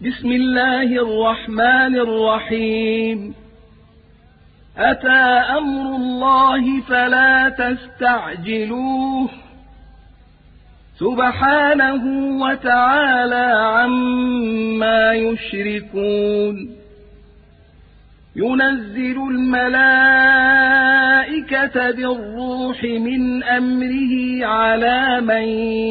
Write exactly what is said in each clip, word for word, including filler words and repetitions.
بسم الله الرحمن الرحيم أتى أمر الله فلا تستعجلوه سبحانه وتعالى عما يشركون ينزل الملائكة بالروح من أمره على من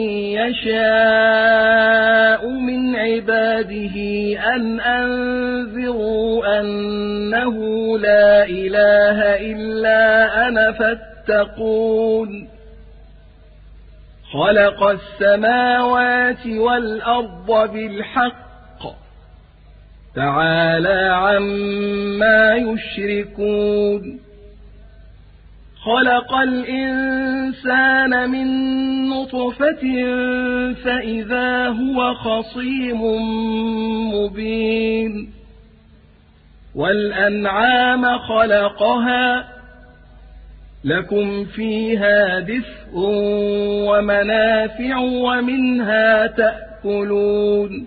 يشاء من عباده أن أنذروا أنه لا إله إلا أنا فاتقون خلق السماوات والأرض بالحق تعالى عما يشركون خلق الإنسان من نطفة فإذا هو خصيم مبين والأنعام خلقها لكم فيها دفء ومنافع ومنها تأكلون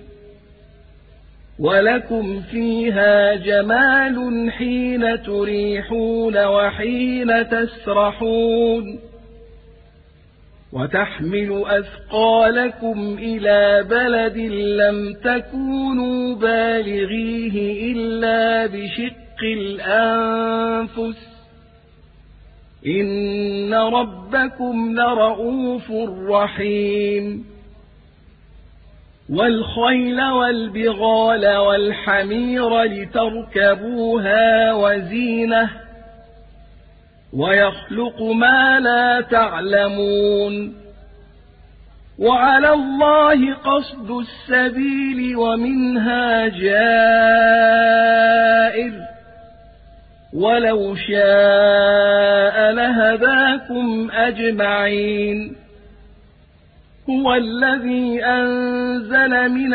ولكم فيها جمال حين تريحون وحين تسرحون وتحمل أثقالكم إلى بلد لم تكونوا بالغيه إلا بشق الأنفس إن ربكم لرؤوف رحيم والخيل والبغال والحمير لتركبوها وزينة ويخلق ما لا تعلمون وعلى الله قصد السبيل ومنها جائر ولو شاء لهداكم أجمعين هو الذي أنزل من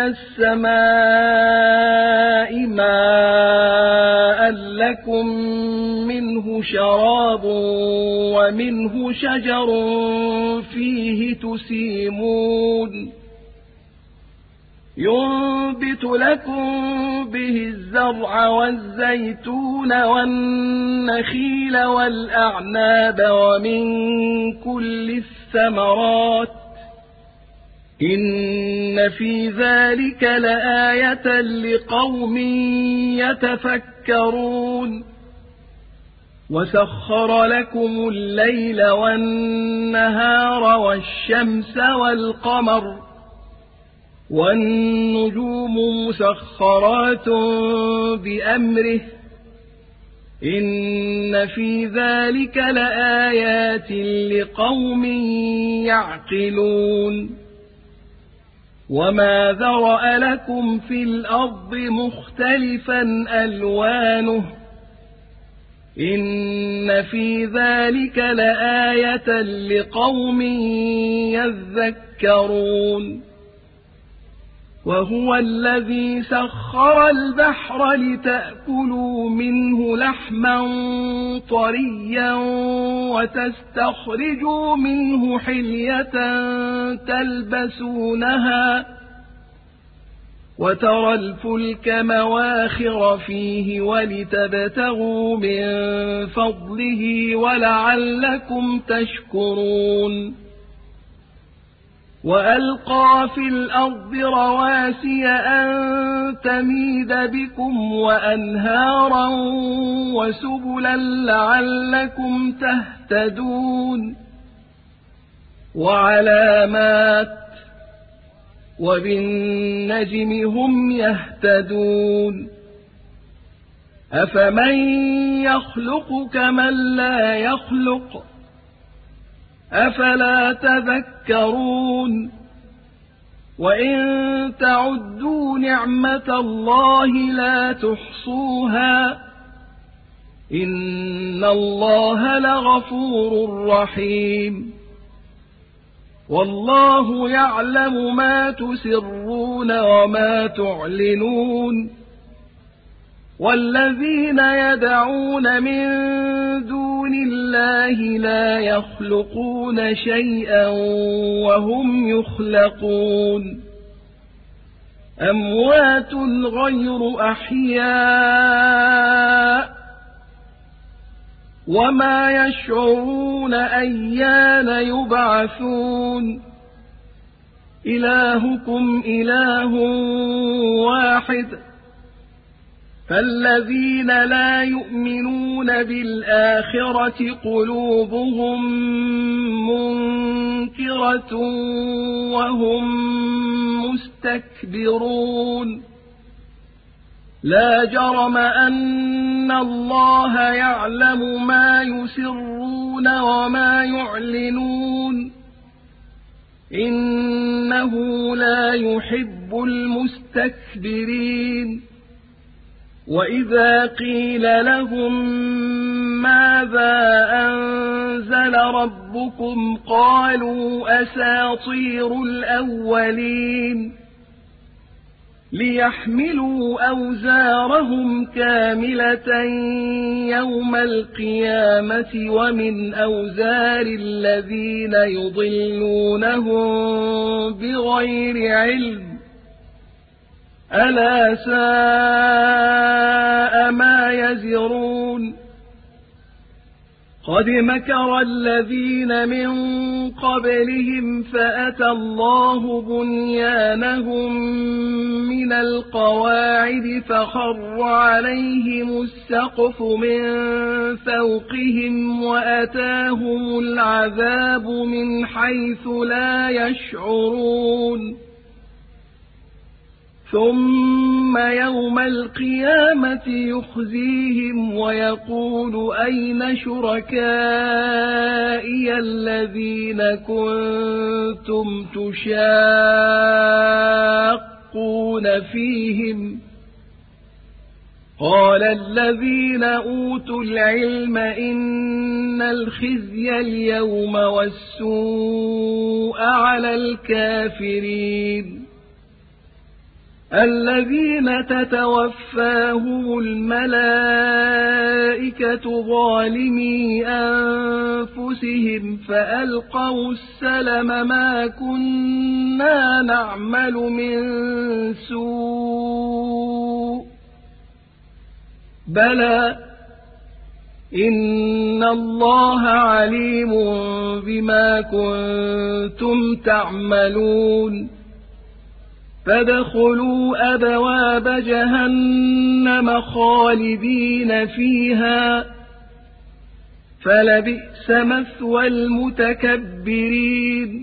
السماء ماء لكم منه شراب ومنه شجر فيه تسيمون ينبت لكم به الزرع والزيتون والنخيل والأعناب ومن كل الثمرات إن في ذلك لآية لقوم يتفكرون وسخر لكم الليل والنهار والشمس والقمر والنجوم مسخرات بأمره إن في ذلك لآيات لقوم يعقلون وما ذرأ لكم في الأرض مختلفا ألوانه إن في ذلك لآية لقوم يذكرون وهو الذي سخر البحر لتأكلوا منه لحما طريا وتستخرجوا منه حلية تلبسونها وترى الفلك مواخر فيه ولتبتغوا من فضله ولعلكم تشكرون وألقى في الأرض رواسي أن تميد بكم وأنهارا وسبلا لعلكم تهتدون وعلامات وبالنجم هم يهتدون أفمن يخلق كمن لا يخلق أفلا تذكرون وإن تعدوا نعمة الله لا تحصوها إن الله لغفور رحيم والله يعلم ما تسرون وما تعلنون والذين يدعون من دون الله لا يخلقون شيئا وهم يخلقون أموات غير أحياء وما يشعرون أيان يبعثون إلهكم إله واحد فالذين لا يؤمنون بالآخرة قلوبهم منكرة وهم مستكبرون لا جرم أن الله يعلم ما يسرون وما يعلنون إنه لا يحب المستكبرين وإذا قيل لهم ماذا أنزل ربكم قالوا أساطير الأولين ليحملوا أوزارهم كاملة يوم القيامة ومن أوزار الذين يضلونهم بغير علم ألا ساء ما يزرون قد مكر الذين من قبلهم فأتى الله بنيانهم من القواعد فخر عليهم السقف من فوقهم وأتاهم العذاب من حيث لا يشعرون ثم يوم القيامة يخزيهم ويقول أين شركائي الذين كنتم تشاقون فيهم قال الذين أوتوا العلم إن الخزي اليوم والسوء على الكافرين الذين تتوفاهم الملائكة ظالمي أنفسهم فألقوا السلم ما كنا نعمل من سوء بلى إن الله عليم بما كنتم تعملون فادخلوا أبواب جهنم خالدين فيها فلبئس مثوى المتكبرين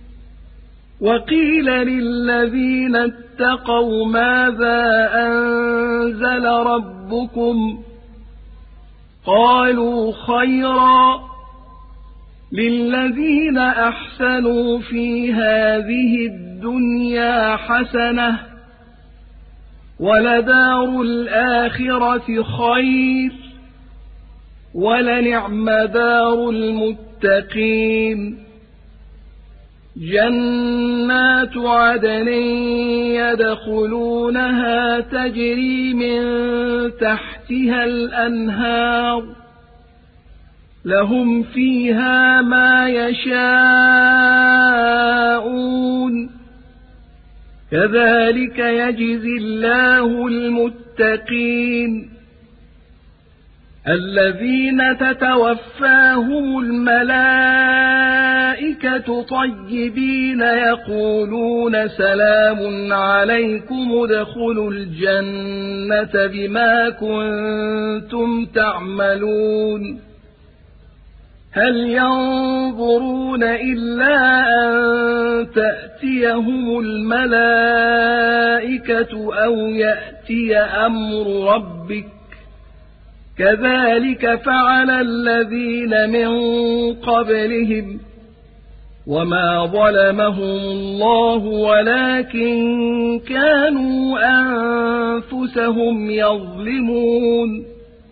وقيل للذين اتقوا ماذا أنزل ربكم قالوا خيرا للذين أحسنوا في هذه الدنيا حسنة ولدار الآخرة خير ولنعم دار المتقين جنات عدن يدخلونها تجري من تحتها الأنهار لهم فيها ما يشاءون كذلك يجزي الله المتقين الذين تتوفاهم الملائكة طيبين يقولون سلام عليكم ادخلوا الجنة بما كنتم تعملون هل ينظرون إلا أن تأتيهم الملائكة أو يأتي أمر ربك كذلك فعل الذين من قبلهم وما ظلمهم الله ولكن كانوا أنفسهم يظلمون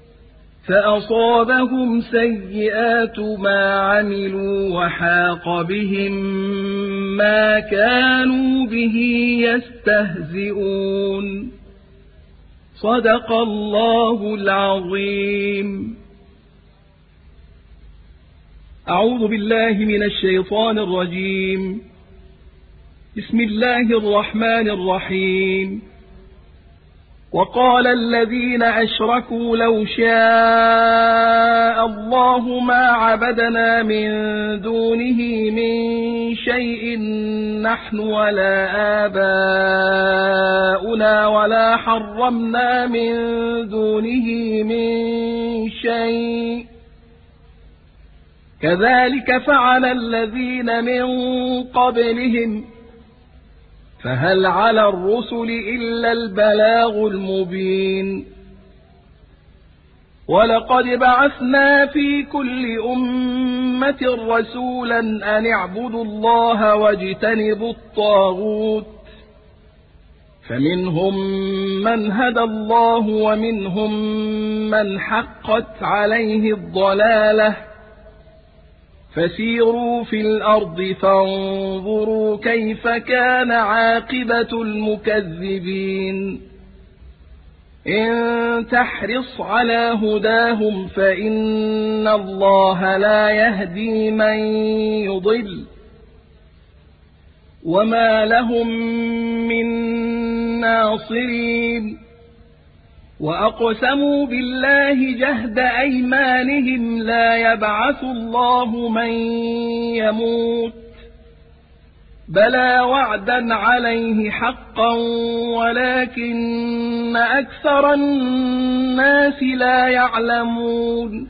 فأصابهم سيئات ما عملوا وحاق بهم ما كانوا به يستهزئون صدق الله العظيم. أعوذ بالله من الشيطان الرجيم. بسم الله الرحمن الرحيم وقال الذين أشركوا لو شاء الله ما عبدنا من دونه من شيء نحن ولا آباؤنا ولا حرمنا من دونه من شيء كذلك فعل الذين من قبلهم فهل على الرسل إلا البلاغ المبين ولقد بعثنا في كل أمة رسولا أن اعبدوا الله واجتنبوا الطاغوت فمنهم من هدى الله ومنهم من حقت عليه الضلالة فسيروا في الأرض فانظروا كيف كان عاقبة المكذبين إن تحرص على هداهم فإن الله لا يهدي من يضل وما لهم من ناصرين وأقسموا بالله جهد أيمانهم لا يبعث الله من يموت بلى وعدا عليه حقا ولكن أكثر الناس لا يعلمون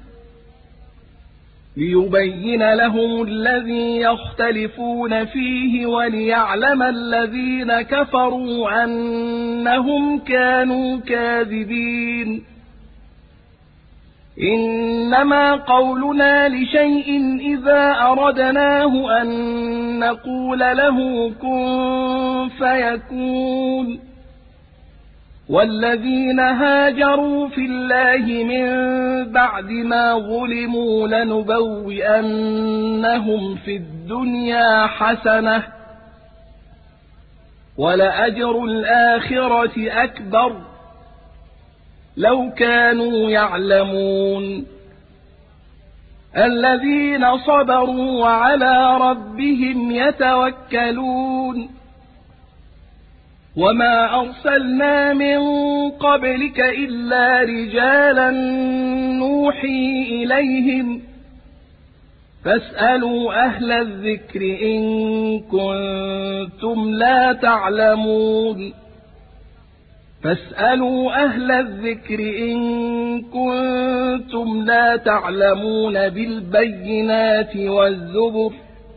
ليبين لهم الذي يختلفون فيه وليعلم الذين كفروا أنهم كانوا كاذبين إنما قولنا لشيء إذا أردناه أن نقول له كن فيكون والذين هاجروا في الله من بعد ما ظلموا لنبوئنهم في الدنيا حسنة ولأجر الآخرة أكبر لو كانوا يعلمون الذين صبروا وعلى ربهم يتوكلون وما أرسلنا من قبلك إلا رجالا نوحي إليهم فاسألوا أهل الذكر إن كنتم لا تعلمون فاسألوا أهل الذكر إن كنتم لا تعلمون بالبينات والزبر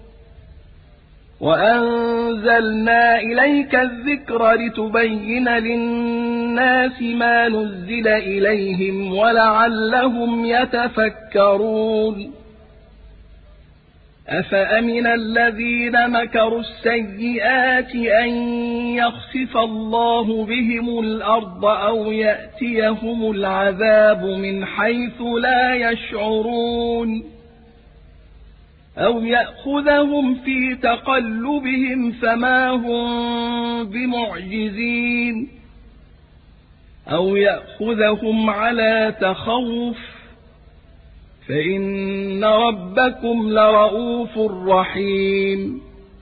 وأنزلنا إليك الذكر لتبين للناس ما نزل إليهم ولعلهم يتفكرون أفأمن الذين مكروا السيئات أن يخسف الله بهم الأرض أو يأتيهم العذاب من حيث لا يشعرون أو يأخذهم في تقلبهم فما هم بمعجزين أو يأخذهم على تخوف فإن ربكم لرؤوف رحيم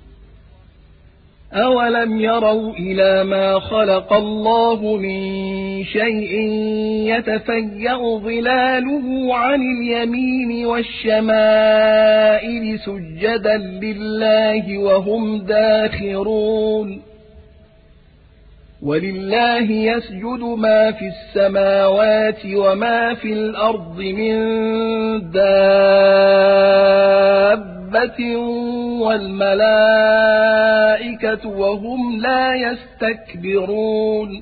أولم يروا إلى ما خلق الله من شيء يتفيأ ظلاله عن اليمين والشمائل سجدا لله وهم داخرون ولله يسجد ما في السماوات وما في الأرض من دابة والملائكة وهم لا يستكبرون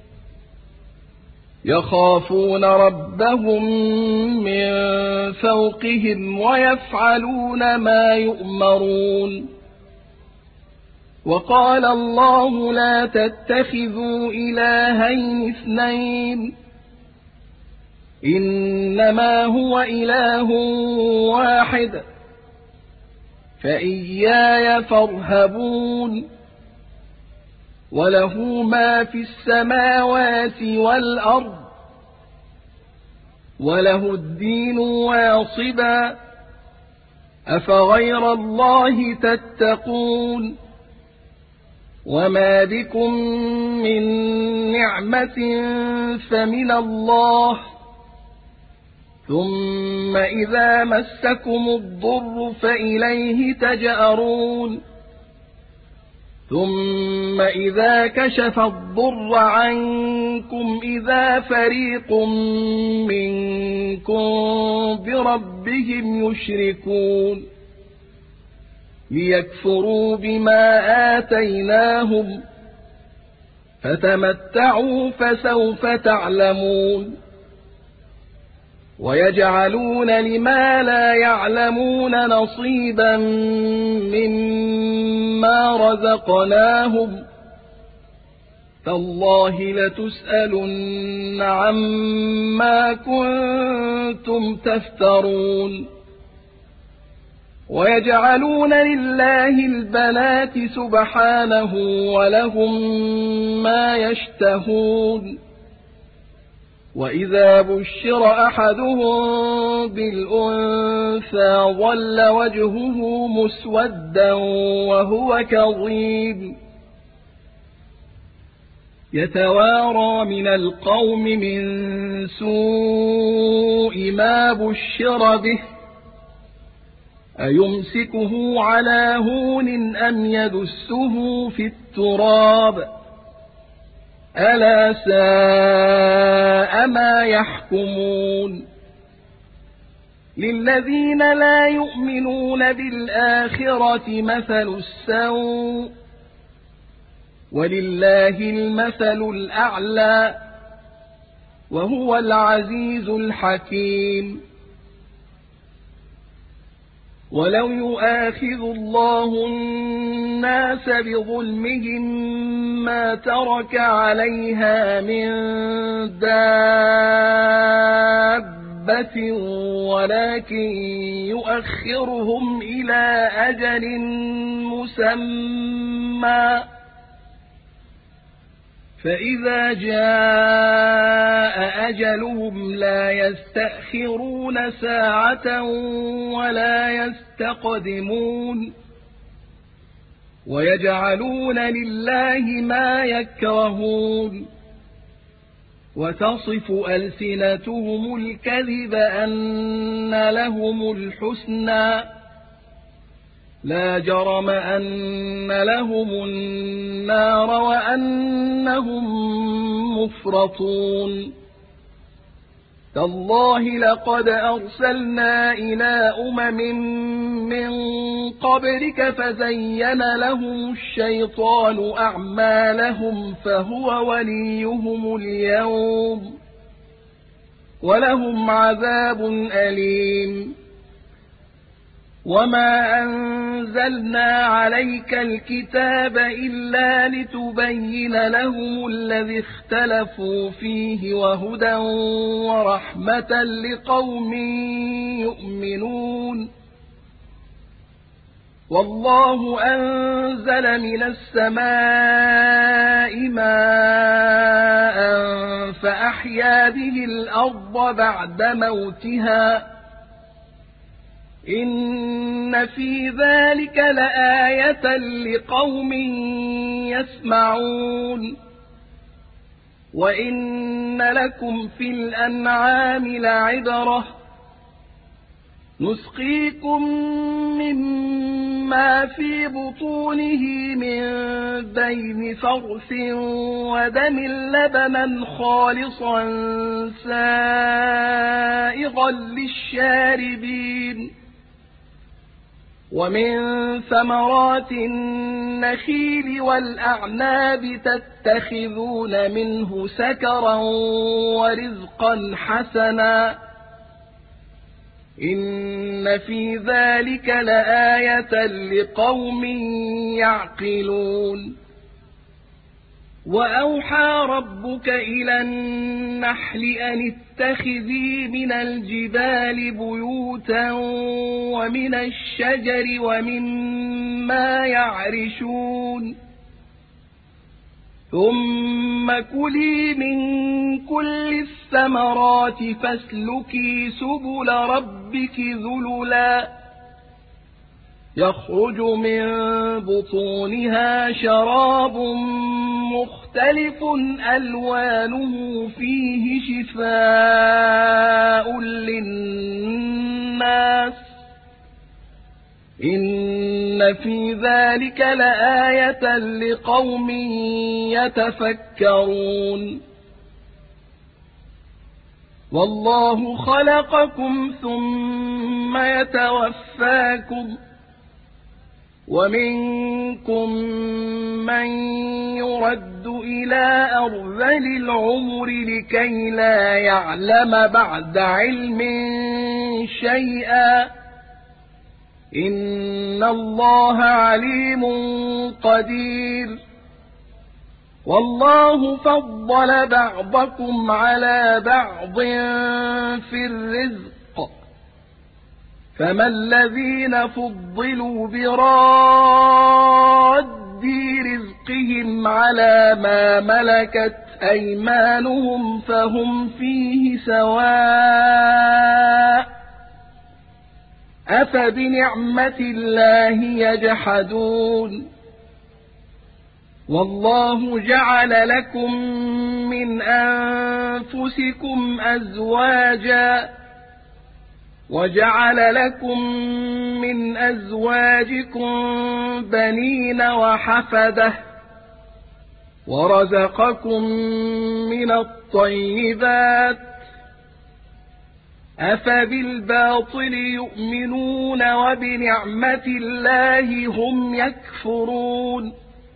يخافون ربهم من فوقهم ويفعلون ما يؤمرون وقال الله لا تتخذوا إلهين اثنين إنما هو إله واحد فإياي فارهبون وله ما في السماوات والأرض وله الدين واصبا أفغير الله تتقون وما بكم من نعمة فمن الله، ثم إذا مسكم الضر فإليه تجأرون. ثم إذا كشف الضر عنكم إذا فريق منكم بربهم يشركون، ليكفروا بما آتيناهم، فتمتعوا فسوف تعلمون. ويجعلون لما لا يعلمون نصيبا مما رزقناهم، تالله لتسألن عما كنتم تفترون. ويجعلون لله البنات سبحانه ولهم ما يشتهون. وإذا بشر أحدهم بالأنثى ظل وجهه مسودا وهو كظيم، يتوارى من القوم من سوء ما بشر به، أيمسكه على هون أم يدسه في التراب، ألا ساء ما يحكمون. للذين لا يؤمنون بالآخرة مثل السوء، ولله المثل الأعلى، وهو العزيز الحكيم. ولو يؤاخذ الله الناس بظلمهم ما ترك عليها من دابة، ولكن يؤخرهم إلى أجل مسمى، فإذا جاء أجلهم لا يستأخرون ساعة ولا يستقدمون. ويجعلون لله ما يكرهون، وتصف ألسنتهم الكذب أن لهم الحسنى، لا جرم أن لهم النار وأنهم مفرطون. تالله لقد أرسلنا إلى أمم من قبلك فزين لهم الشيطان أعمالهم فهو وليهم اليوم، ولهم عذاب أليم. وما أنزلنا عليك الكتاب إلا لتبين لهم الذي اختلفوا فيه وهدى ورحمة لقوم يؤمنون. والله أنزل من السماء ماء فأحيا به الأرض بعد موتها، إن في ذلك لآية لقوم يسمعون. وإن لكم في الأنعام لعبرة، نسقيكم مما في بطونه من بين فرث ودم لبنا خالصا سائغا للشاربين، ومن ثمرات النخيل والأعناب تتخذون منه سكرا ورزقا حسنا، إن في ذلك لآية لقوم يعقلون. وأوحى ربك إلى النحل أن اتخذي من الجبال بيوتا ومن الشجر ومما يعرشون، ثم كلي من كل الثمرات فاسلكي سبل ربك ذللا يخرج من بطونها شراب مختلف ألوانه فيه شفاء للناس إن في ذلك لآية لقوم يتفكرون والله خلقكم ثم يتوفاكم ومنكم من يرد إلى أرذل العمر لكي لا يعلم بعد علم شيئا إن الله عليم قدير والله فضل بعضكم على بعض في الرزق فما الذين فضلوا براد رزقهم على ما ملكت أيمانهم فهم فيه سواء أفبنعمة الله يجحدون والله جعل لكم من أنفسكم أزواجا وجعل لكم من أزواجكم بنين وحفدة ورزقكم من الطيبات أفبالباطل يؤمنون وبنعمة الله هم يكفرون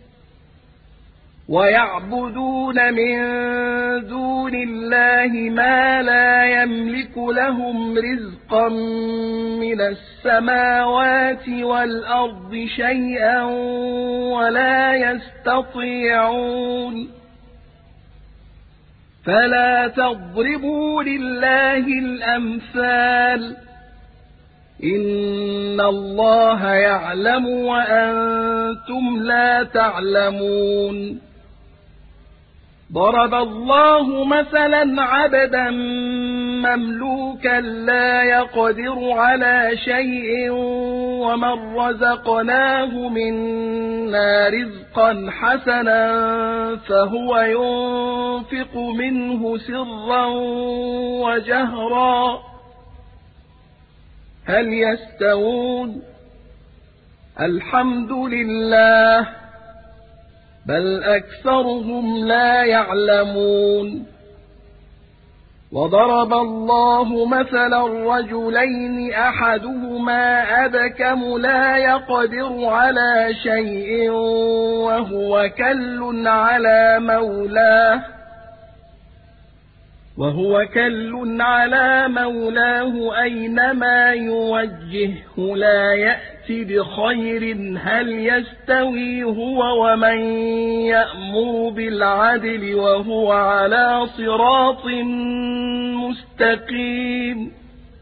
ويعبدون من دون الله ما لا يملك لهم رزقا من السماوات والأرض شيئا ولا يستطيعون فلا تضربوا لله الأمثال إن الله يعلم وأنتم لا تعلمون ضرب الله مثلا عبدا مملوكا لا يقدر على شيء ومن رزقناه منا رزقا حسنا فهو ينفق منه سرا وجهرا هل يستوون الحمد لله بل أكثرهم لا يعلمون وضرب الله مثلا رجلين أحدهما أبكم لا يقدر على شيء وهو كل على مولاه وهو كل على مولاه أينما يوجهه لا يأتي بخير هل يستوي هو ومن يأمر بالعدل وهو على صراط مستقيم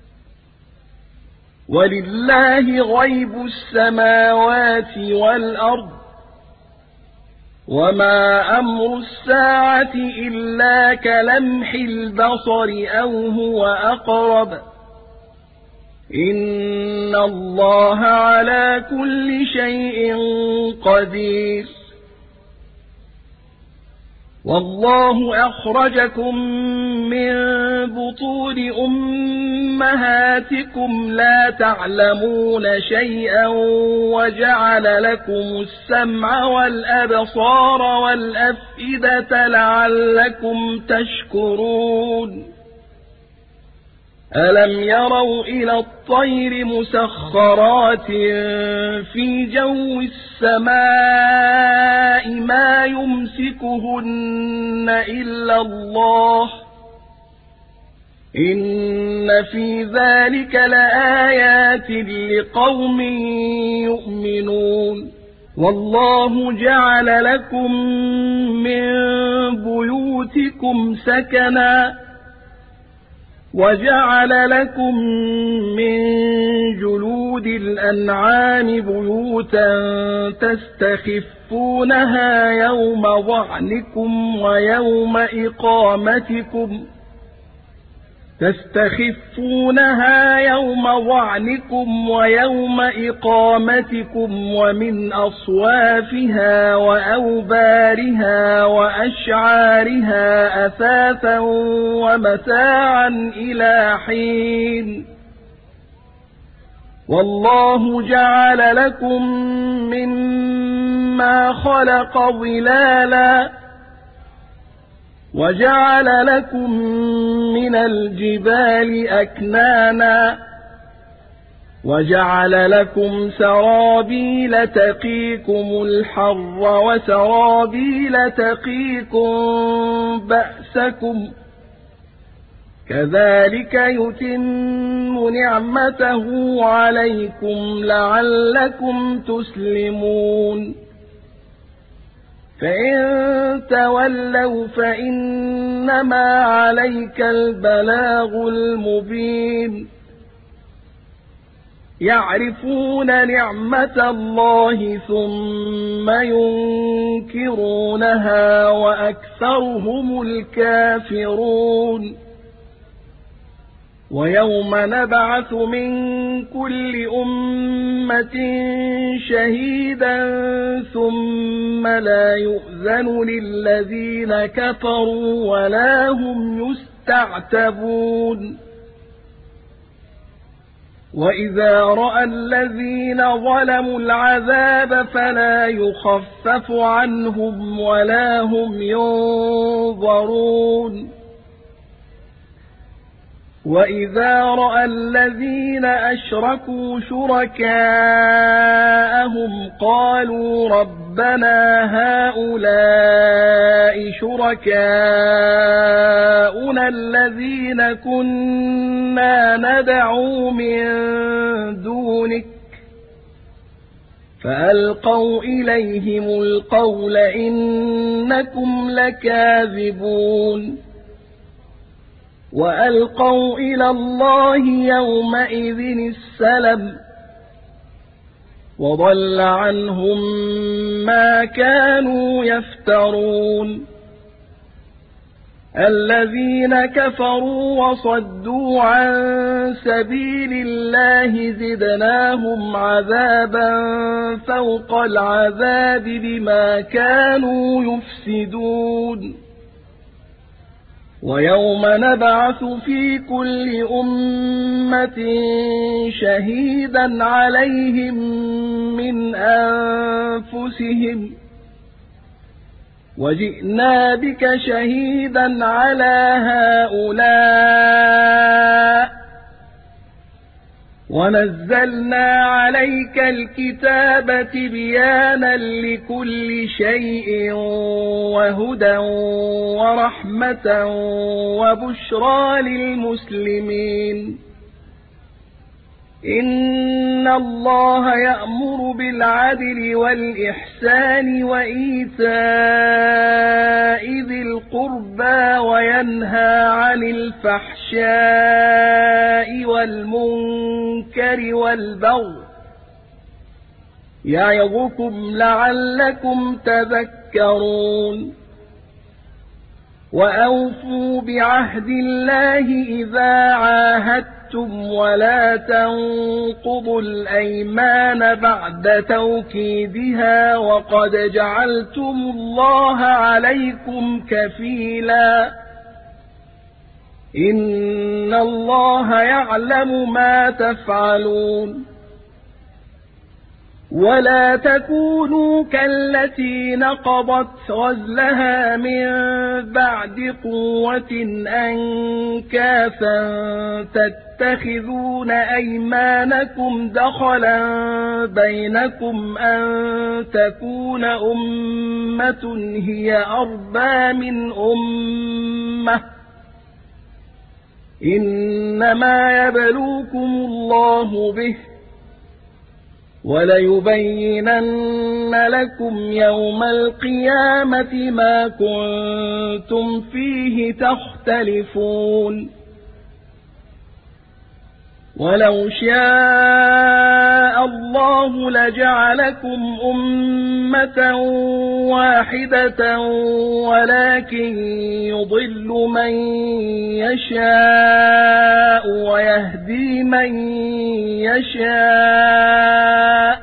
ولله غيب السماوات والأرض وما أمر الساعة إلا كلمح البصر أو هو أقرب إن الله على كل شيء قدير والله أخرجكم من بطون أمهاتكم لا تعلمون شيئا وجعل لكم السمع والأبصار والأفئدة لعلكم تشكرون ألم يروا إلى الطير مسخرات في جو السماء ما يمسكهن إلا الله إن في ذلك لآيات لقوم يؤمنون والله جعل لكم من بيوتكم سكنا وجعل لكم من جلود الأنعام بيوتا تستخفونها يوم ظعنكم ويوم إقامتكم تستخفونها يوم ظعنكم ويوم إقامتكم ومن أصوافها وأوبارها وأشعارها أثاثا ومتاعا إلى حين والله جعل لكم مما خلق ظلالا وجعل لكم من الجبال أكنانا وجعل لكم سرابيل تقيكم الحر وسرابيل تقيكم بأسكم كذلك يتم نعمته عليكم لعلكم تسلمون فإن تولوا فإنما عليك البلاغ المبين يعرفون نعمة الله ثم ينكرونها وأكثرهم الكافرون ويوم نبعث من كل أمة شهيدا ثم لا يؤذن للذين كفروا ولا هم يستعتبون وإذا رأى الذين ظلموا العذاب فلا يخفف عنهم ولا هم ينظرون وإذا رأى الذين أشركوا شركاءهم قالوا ربنا هؤلاء شركاؤنا الذين كنا ندعو من دونك فألقوا إليهم القول إنكم لكاذبون وألقوا إلى الله يومئذ السلم وضل عنهم ما كانوا يفترون الذين كفروا وصدوا عن سبيل الله زدناهم عذابا فوق العذاب بما كانوا يفسدون ويوم نبعث في كل أمة شهيدا عليهم من أنفسهم وجئنا بك شهيدا على هؤلاء ونزلنا عليك الكتاب تبيانا لكل شيء وهدى ورحمة وبشرى للمسلمين إن الله يأمر بالعدل والإحسان وإيتاء ذي القربى وينهى عن الفحشاء والمنكر والبغي يعظكم لعلكم تذكرون وأوفوا بعهد الله إذا عاهدتم ولا تنقضوا الأيمان بعد توكيدها وقد جعلتم الله عليكم كفيلا إن الله يعلم ما تفعلون ولا تكونوا كالتي نقضت غزلها من بعد قوة أنكاثا تتخذون أيمانكم دخلا بينكم أن تكون أمة هي أربى من أمة إنما يبلوكم الله به وليبينن لكم يوم القيامة ما كنتم فيه تختلفون ولو شاء الله لجعلكم أمة واحدة ولكن يضل من يشاء ويهدي من يشاء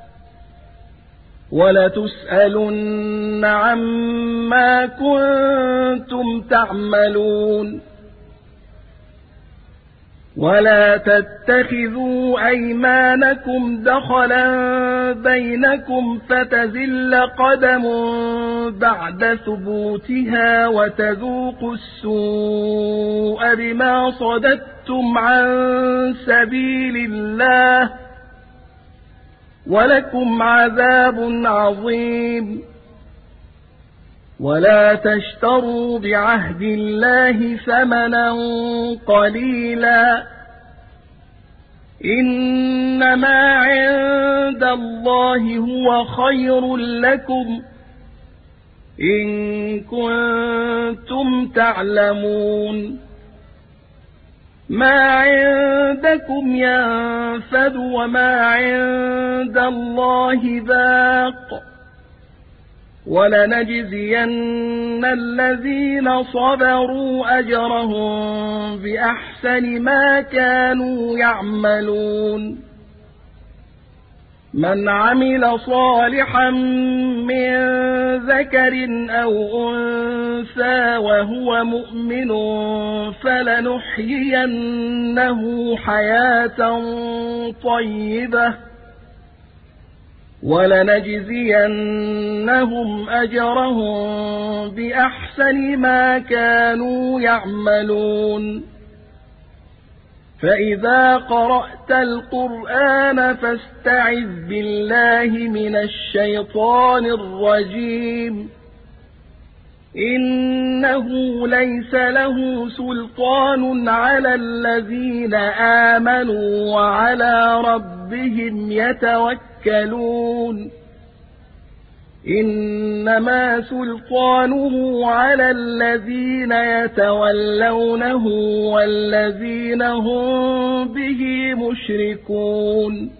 ولتسألن عما كنتم تعملون ولا تتخذوا أيمانكم دخلا بينكم فتزل قدم بعد ثبوتها وتذوقوا السوء بما صددتم عن سبيل الله ولكم عذاب عظيم ولا تشتروا بعهد الله ثمنا قليلا إنما عند الله هو خير لكم إن كنتم تعلمون ما عندكم ينفد وما عند الله باق ولنجزين الذين صبروا أجرهم بأحسن ما كانوا يعملون من عمل صالحا من ذكر أو أنثى وهو مؤمن فلنحيينه حياة طيبة ولنجزينهم أجرهم بأحسن ما كانوا يعملون فإذا قرأت القرآن فاستعذ بالله من الشيطان الرجيم إنه ليس له سلطان على الذين آمنوا وعلى ربهم يتوكلون إنما سلطانه على الذين يتولونه والذين هم به مشركون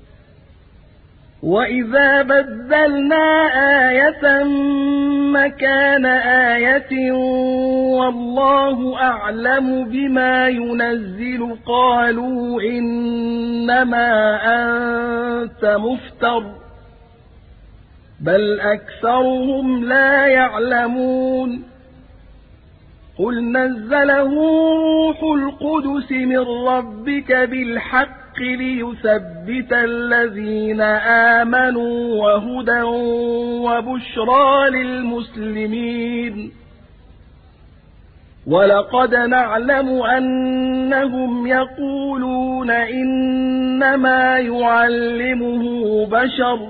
وإذا بدلنا آية مكان آية والله أعلم بما ينزل قالوا إنما أنت مفتر بل أكثرهم لا يعلمون قل نزله روح القدس من ربك بالحق ليثبت الذين آمنوا وهدى وبشرى للمسلمين ولقد نعلم أنهم يقولون إنما يعلمه بشر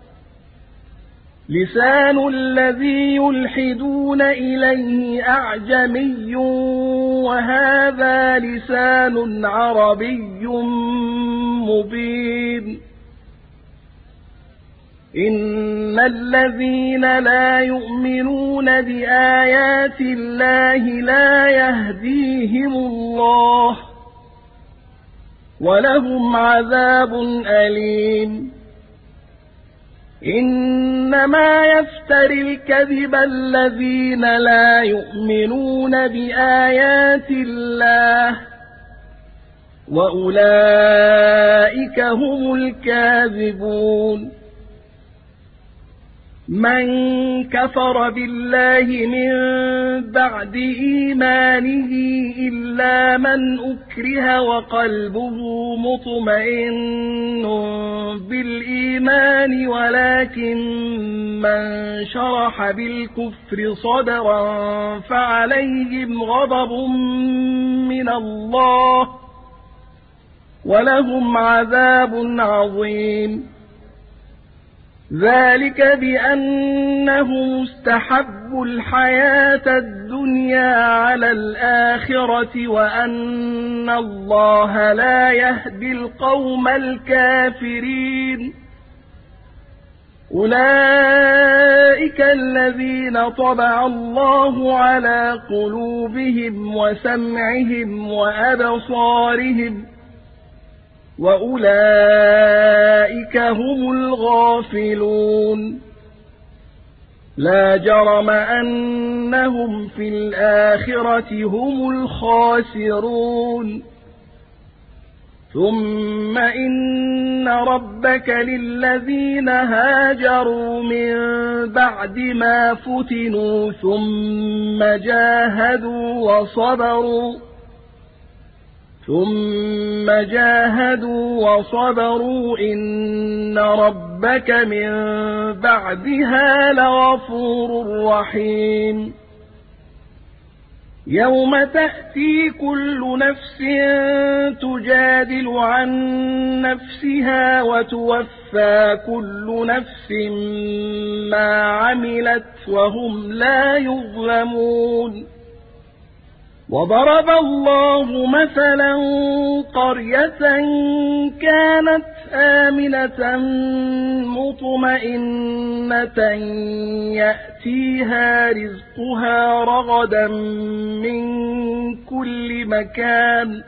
لسان الذي يلحدون إليه أعجمي وهذا لسان عربي مبين إن الذين لا يؤمنون بآيات الله لا يهديهم الله ولهم عذاب أليم إنما يفتري الكذب الذين لا يؤمنون بآيات الله وأولئك هم الكاذبون من كفر بالله من بعد إيمانه إلا من أكره وقلبه مطمئن بالإيمان ولكن من شرح بالكفر صدرا فعليهم غضب من الله ولهم عذاب عظيم ذلك بأنهم استحبوا الحياة الدنيا على الآخرة وأن الله لا يهدي القوم الكافرين أولئك الذين طبع الله على قلوبهم وسمعهم وأبصارهم وأولئك هم الغافلون لا جرم أنهم في الآخرة هم الخاسرون ثم إن ربك للذين هاجروا من بعد ما فتنوا ثم جاهدوا وصبروا ثم جاهدوا وصبروا إن ربك من بعدها لغفور رحيم يوم تأتي كل نفس تجادل عن نفسها وتوفى كل نفس ما عملت وهم لا يظلمون وضرب الله مثلا قرية كانت آمنة مطمئنة يأتيها رزقها رغدا من كل مكان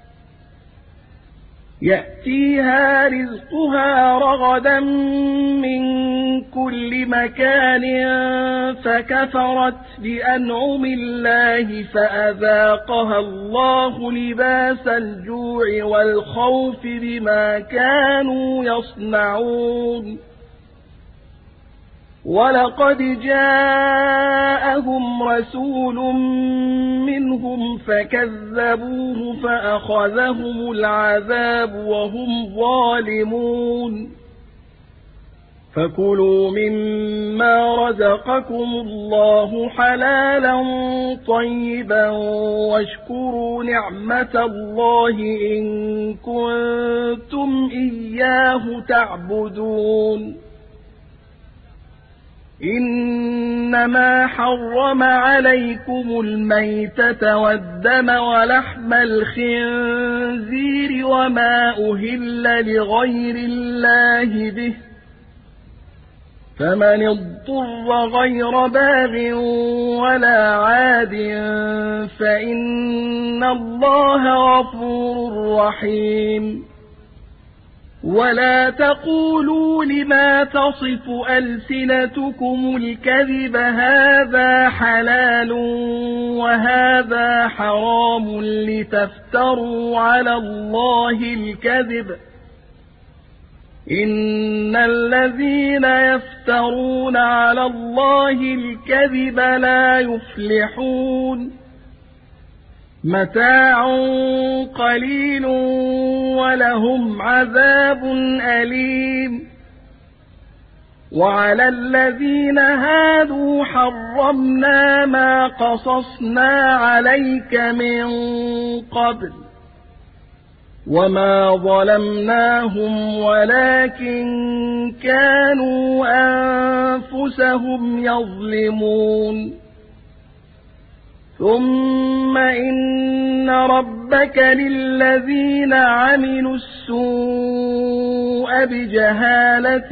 يأتيها رزقها رغدا من كل مكان فكفرت بأنعم الله فأذاقها الله لباس الجوع والخوف بما كانوا يصنعون ولقد جاءهم رسول منهم فكذبوه فأخذهم العذاب وهم ظالمون فكلوا مما رزقكم الله حلالا طيبا واشكروا نعمة الله إن كنتم إياه تعبدون إنما حرم عليكم الميتة والدم ولحم الخنزير وما أهل لغير الله به فمن اضطر غير باغ ولا عاد فإن الله غفور رحيم ولا تقولوا لما تصف ألسنتكم الكذب هذا حلال وهذا حرام لتفتروا على الله الكذب إن الذين يفترون على الله الكذب لا يفلحون متاع قليل ولهم عذاب أليم وعلى الذين هادوا حرمنا ما قصصنا عليك من قبل وما ظلمناهم ولكن كانوا أنفسهم يظلمون ثم إن ربك للذين عملوا السوء بجهالة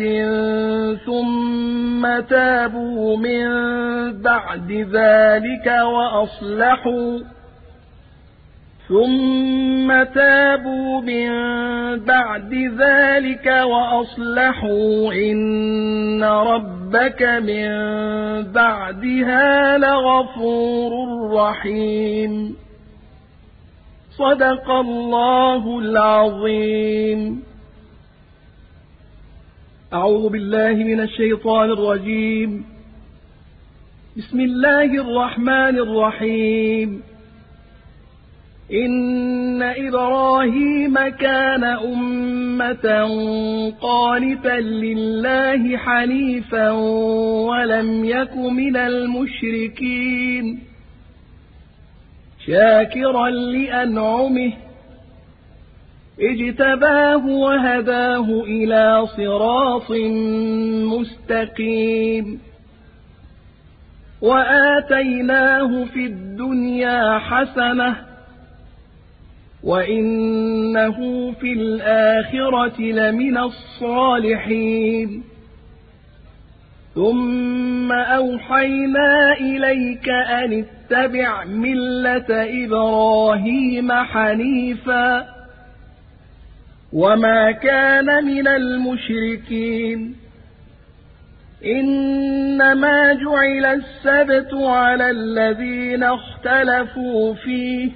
ثم تابوا من بعد ذلك وأصلحوا ثم تابوا من بعد ذلك وأصلحوا إن ربك من بعدها لغفور رحيم صدق الله العظيم. أعوذ بالله من الشيطان الرجيم. بسم الله الرحمن الرحيم. إن إبراهيم كان أمة قانتا لله حنيفا ولم يك من المشركين شاكرا لأنعمه اجتباه وهداه إلى صراط مستقيم وآتيناه في الدنيا حسنة وإنه في الآخرة لمن الصالحين ثم أوحينا إليك أن اتبع ملة إبراهيم حنيفا وما كان من المشركين إنما جعل السبت على الذين اختلفوا فيه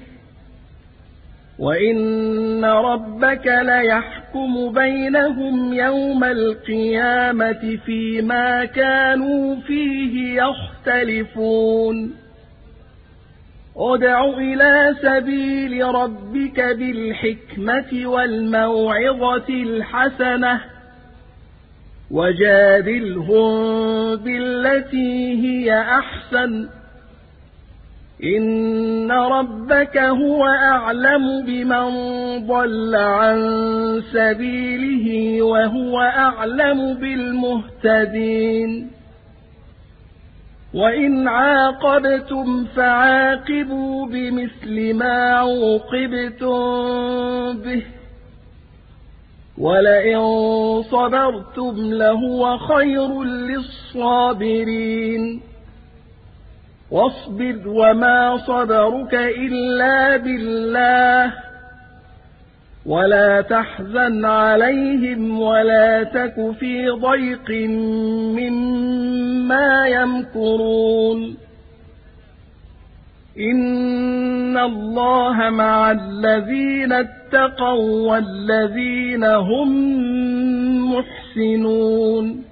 وإن ربك ليحكم بينهم يوم القيامة فيما كانوا فيه يختلفون ادع إلى سبيل ربك بالحكمة والموعظة الحسنة وجادلهم بالتي هي أحسن إن ربك هو أعلم بمن ضل عن سبيله وهو أعلم بالمهتدين وإن عاقبتم فعاقبوا بمثل ما عوقبتم به ولئن صبرتم لهو خير للصابرين واصبر وما صبرك إلا بالله ولا تحزن عليهم ولا تك في ضيق مما يمكرون إن الله مع الذين اتقوا والذين هم محسنون